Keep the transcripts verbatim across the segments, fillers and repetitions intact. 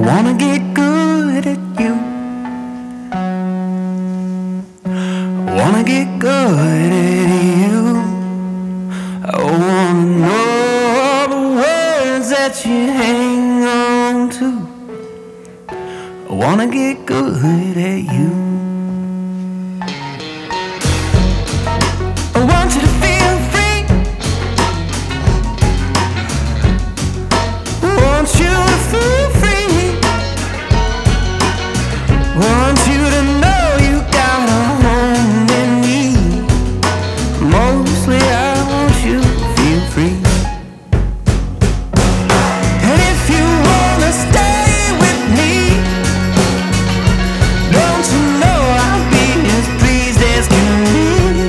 wanna get good at you. Wanna get good at you. I wanna know all the words that you hang on to. I wanna get good at you. I want you to feel free. I want you to feel free. Want you to know you got a home in me. Mostly I want you to feel free. And if you wanna stay with me, don't you know I'll be as pleased as can be.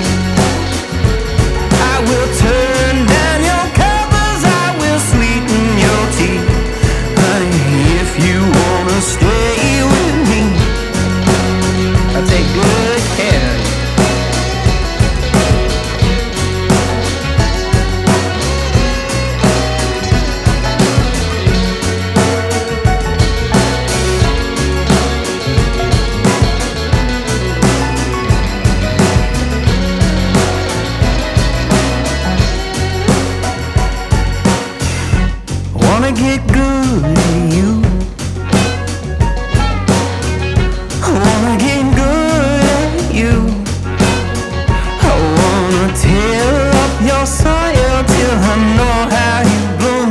I will turn down your covers, I will sweeten your tea. Honey, if you wanna stay with me, I'll take good care of you. Wanna get good at you. I wanna get good at you. I wanna tear up your soil till I know how you bloom.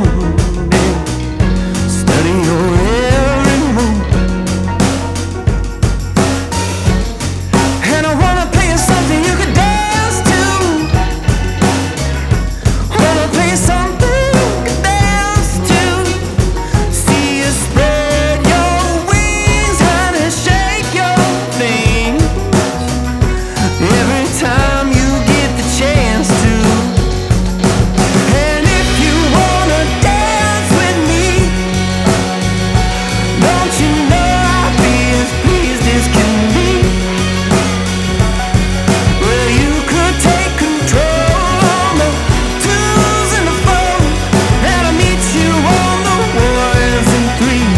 Study your every move. And I wanna play you something you could dance to. Wanna play you something you could dance to. See you spread your wings, honey, shake your thing. Every time you get the chance to. And if you wanna dance with me, don't you know I'll be as pleased as can be. Well, you could take control on the twos and the fours, and I'll meet you on the ones and threes.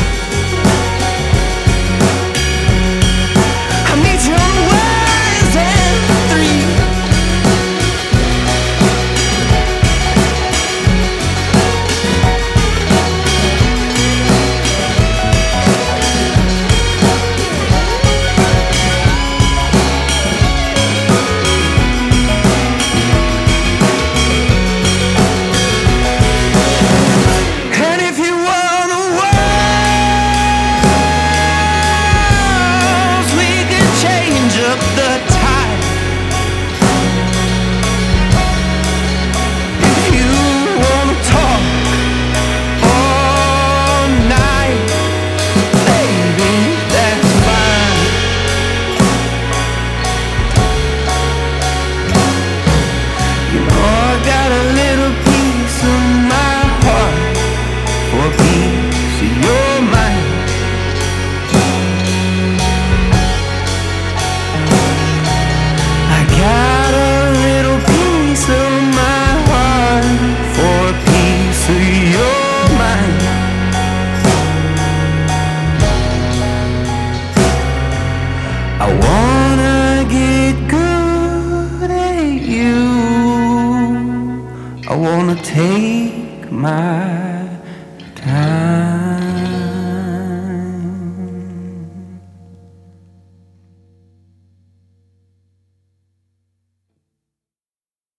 I'll meet you on the ones and threes. And if you want the walls, we could change up the tide. If you wanna talk all night, baby, that's fine. You know I got a little piece of my heart for a piece of your mind. I got a little piece of my heart for a piece of your mind. I wanna get good at you. I wanna take my